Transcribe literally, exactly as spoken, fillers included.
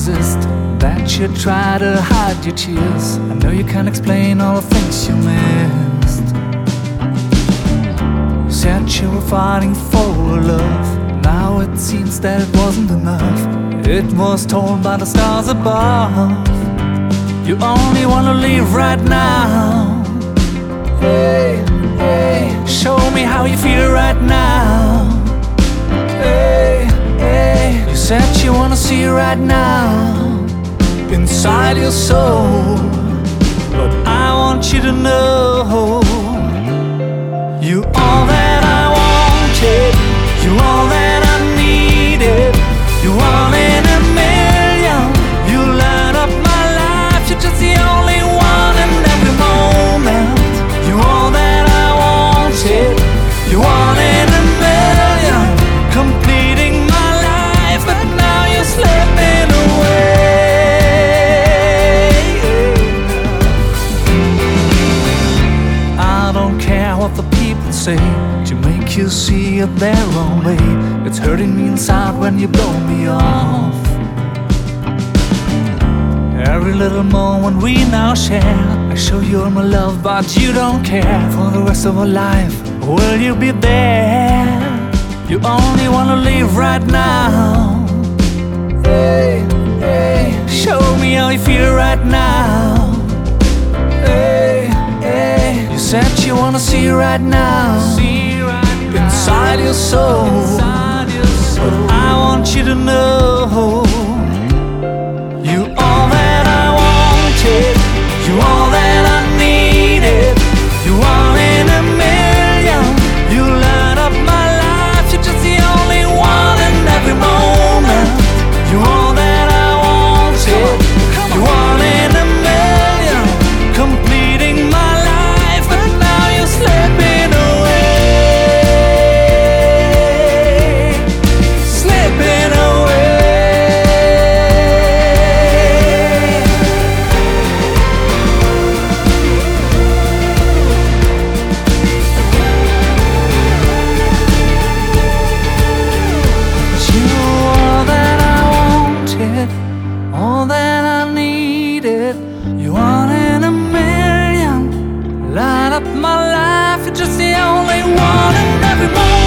resist, that you try to hide your tears. I know you can't explain all the things you missed. You said you were fighting for love, now it seems that it wasn't enough. It was torn by the stars above. You only wanna leave right now. Hey, hey, show me how you feel right now. Hey, hey, you said you wanna see right now, inside your soul. But I want you to know, you all that I wanted, you all that I needed, you one in a million. You light up my life, you're just the only one in every moment. You all that I wanted, you one in a million, completing my life, but now you're slipping away. I don't care what the people say to make you see it their own way. It's hurting me inside when you blow me off. Every little moment we now share, I show you my love, but you don't care. For the rest of our life, will you be there? You only wanna leave right now. Hey, hey, show me how you feel right now. Hey, hey, you said you wanna see right now, inside your soul. But I want you to know, you all that I wanted, you all that I needed, you one in a million. You light up my life, you're just the only one in every moment. You all that I wanted, you one in a million, completing my life, but now you're slipping away. Slipping away. All that I needed, you one in a million. Light up my life, you're just the only one in every moment.